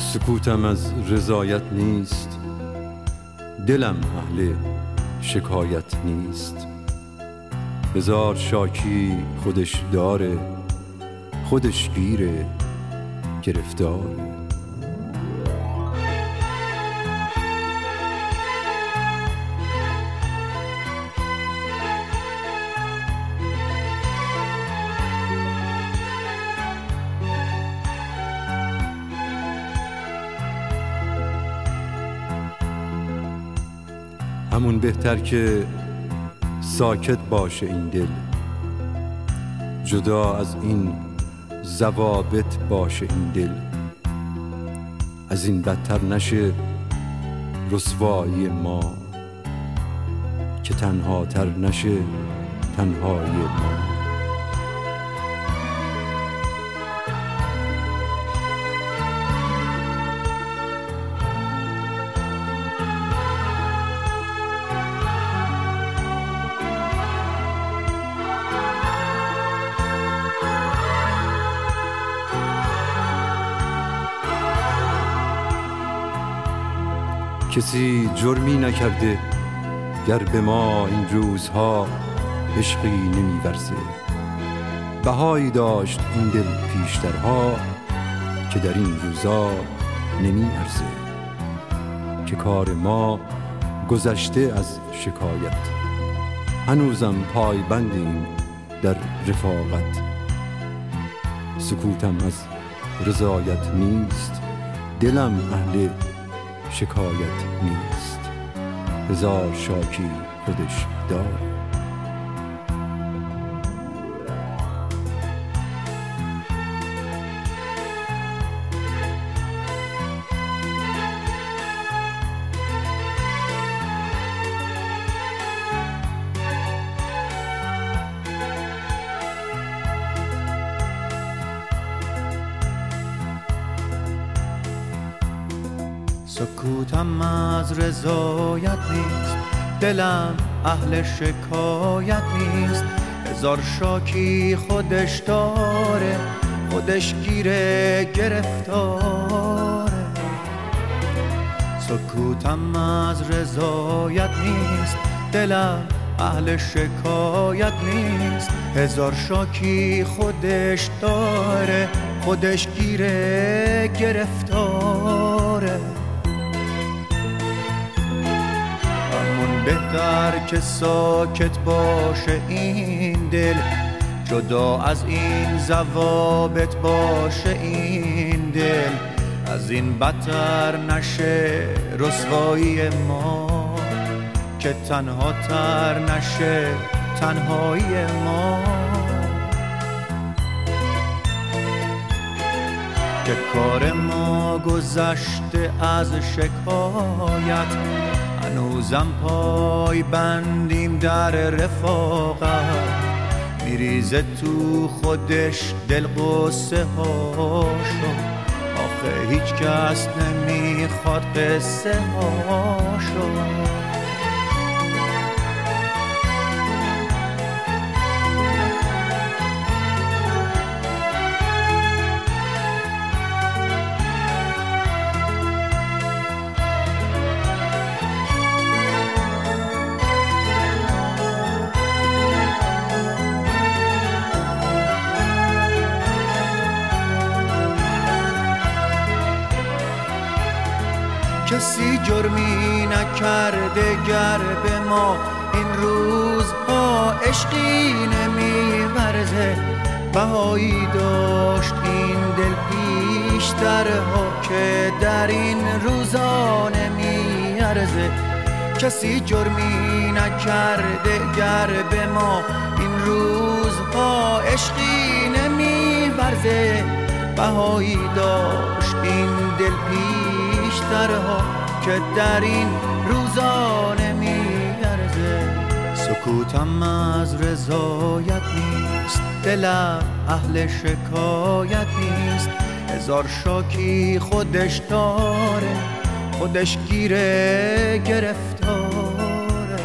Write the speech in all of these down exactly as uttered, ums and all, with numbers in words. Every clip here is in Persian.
سکوتم از رضایت نیست، دلم اهل شکایت نیست. هزار شاکی خودش داره، خودش گیره گرفتاره. همون بهتر که ساکت باشه این دل، جدا از این ضوابط باشه این دل. از این بدتر نشه رسوایی ما، که تنها تر نشه تنهای ما. کسی جرمی نکرده گر به ما این روزها عشقی نمی‌ورزه. بهایی داشت این دل پیشترها که در این روزا نمی‌ارزه. که کار ما گذشته از شکایت، هنوزم پای بندیم در رفاقت. سکوتم از رضایت نیست، دلم اهل شکایت نیست. هزار شاکی خودش داره. سکوتم از رضایت نیست، دلم اهل شکایت نیست. هزار شاکی خودش داره، خودش گیره گرفتاره. سکوتم از رضایت نیست، دلم اهل شکایت نیست. هزار شاکی خودش داره، خودش گیره گرفتاره. بهتر که ساکت باشه این دل، جدا از این ضوابط باشه این دل. از این بدتر نشه رسوایی ما، که تنها تر نشه تنهایی ما. که کار ما گذشته از شکایت، هنوزم پای بندیم در رفاقت. میریزه تو خودش دل قصه هاشو، آخه هیچ کس نمیخواد قصه هاشو. کسی جرمی نکرده گر به ما این روزها عشقی نمی‌ورزه. بهایی داشت این دل پیشترها که در این روزا نمی‌ارزه. کسی جرمی نکرده گر به ما این روزها عشقی نمی‌ورزه. بهایی داشت این دل پیشترها که در این روزا نمی‌ارزه. سکوتم از رضایت نیست، دلم اهل شکایت نیست. هزار شاکی خودش داره، خودش گیره گرفتاره.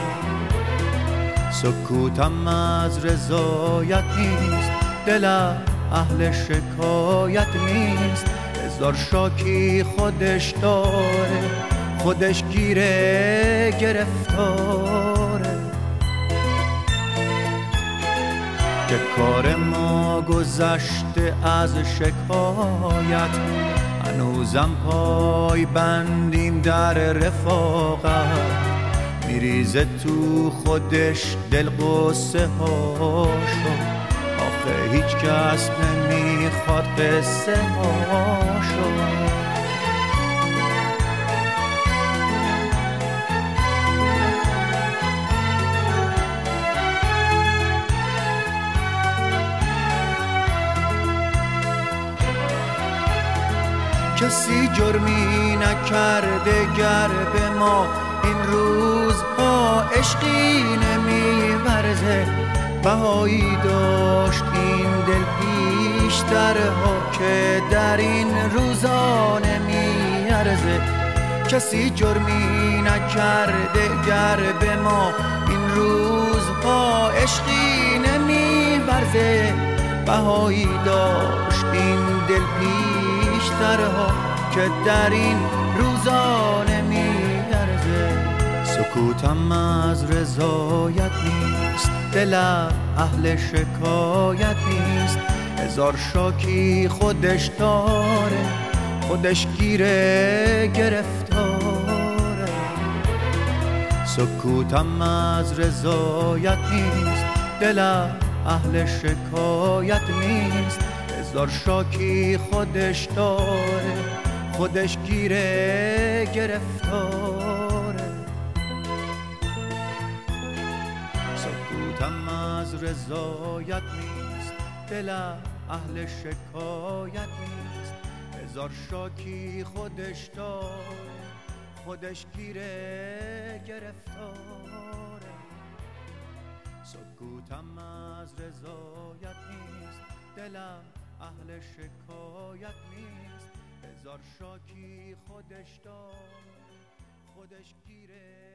سکوتم از رضایت نیست، دلم اهل شکایت نیست. هزار شاکی خودش داره، خودش گیره گرفتاره. که کار ما گذشته از شکایت، هنوزم پای بندیم در رفاقت. میریزه تو خودش دل قصه هاشو، آخه هیچ کس نمیخواد قصه هاشو. کسی جرمی نکرده گر به ما این روزها عشقی نمیورزه. بهایی داشت این دل پیشترها که در این روزا نمیارزه. کسی جرمی نکرده گر به ما این روزها عشقی نمیورزه. بهایی داشت این دل پیشترها که در این روزا نمیارزه. سکوتم از رضایت نیست، دلم اهل شکایت نیست. هزار شاکی خودش داره، خودش گیره گرفتاره. سکوتم از رضایت نیست، دلم اهل شکایت نیست. هزار شاکی خودش داره، خودش گیره گرفتاره. سکوتم از رضایت نیست، دلم اهل شکایت نیست. هزار شاکی خودش داره، خودش گیره گرفتاره. سکوتم از رضایت نیست، دلم اهل شکایت نیست. هزار شاکی خودش داره، خودش گیره